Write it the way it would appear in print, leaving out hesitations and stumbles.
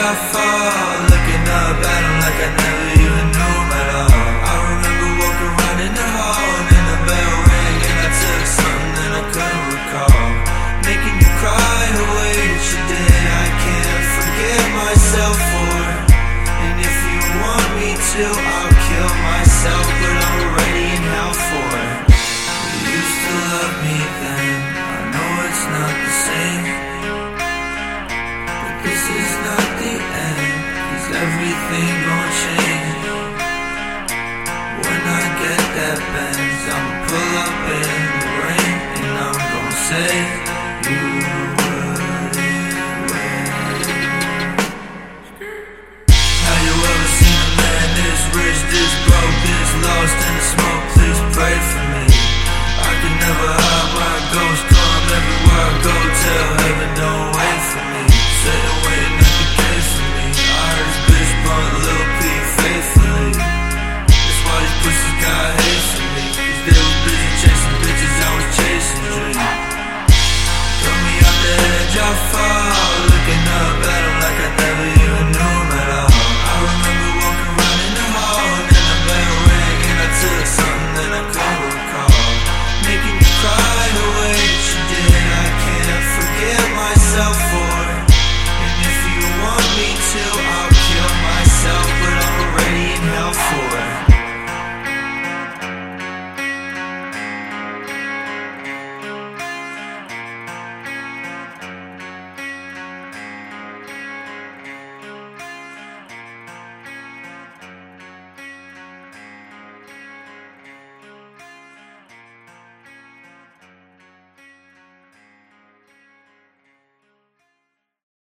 I fall, looking up at him like I never even knew him at all. I remember walking around in the hall and then the bell rang and I took something that I couldn't recall. Making you cry the way that you did, I can't forgive myself for it. And if you want me to, I'll kill myself, but I'm already in hell for it. You used to love me then, I know it's not the same, but this is not the end, 'cause everything gon' change. When I get that Benz, I'ma pull up in the rain and I'm gon' say